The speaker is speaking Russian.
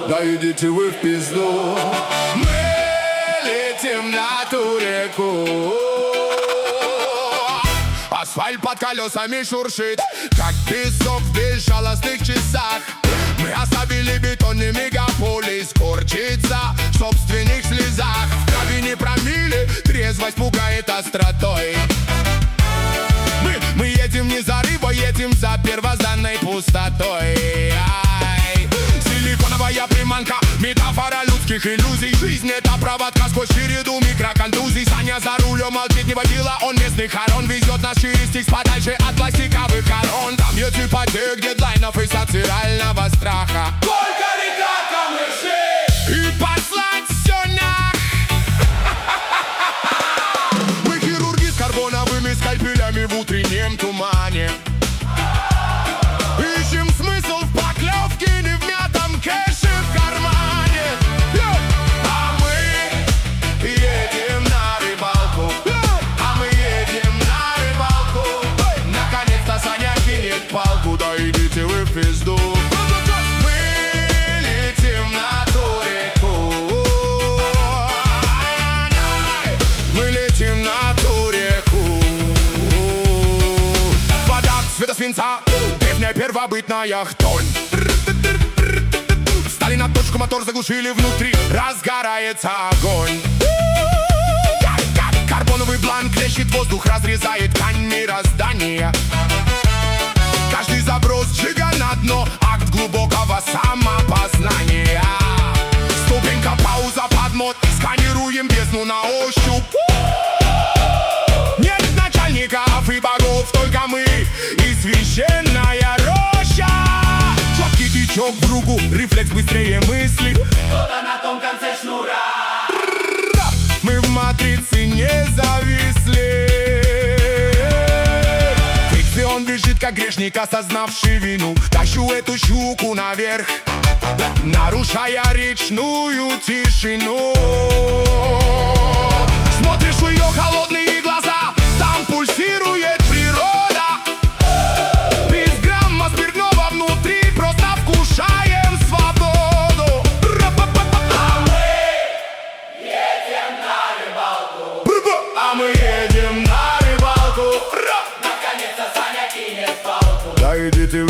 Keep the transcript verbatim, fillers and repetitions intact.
Да идите вы в пизду. Мы летим на ту реку. Асфальт под колесами шуршит, как песок в безжалостных часах. Мы оставили бетонный мегаполис корчиться в собственных слезах. В крови не промилле, трезвость пугает остротой. Мы, мы едем не за рыбой, едем за первозданной пустотой. Ай. Силиконовая приманка, метафора людских иллюзий. Жизнь — это проводка сквозь череду микроконтузий. Саня за рулем молчит, не водила, он местный хорон. Везет нас через текст подальше от пластиковых корон. Там нет ипотек, дедлайнов и социального страха. Только река камышей и послать все нах. Мы хирурги с карбоновыми скальпелями в утреннем тумане. Ищем смысл в поклевке, не в мятом кэше в кармане. А мы едем на рыбалку. А мы едем на рыбалку. Наконец-то Саня кинет палку. Да идите вы в пизду. Мы летим на ту реку. Мы летим на ту реку. Вода цвета свинца, древняя первобытная хтонь. Стали на точку, мотор заглушили внутри, разгорается огонь. Карбоновый бланк лещет воздух, разрезает ткань мироздания. Каждый заброс джига на дно, акт глубокого самопознания. Ступенька, пауза, подмот, сканируем бездну на ощупь. Нет начальников и богов, только мы и священная роща. Сладкий течок в руку, рефлекс быстрее мысли. Кто-то на том конце шнура. Мы в матрице не зависли. Фикцион бежит, как грешник, осознавший вину. Тащу эту щуку наверх, нарушая речную тишину. Смотришь в ее холодные глаза, там пульсирует природа. Без грамма спиртного внутри, просто вкушаем свободу. А мы едем на рыбалку. А мы едем на рыбалку. Наконец-то Саня кинет палку. Да идите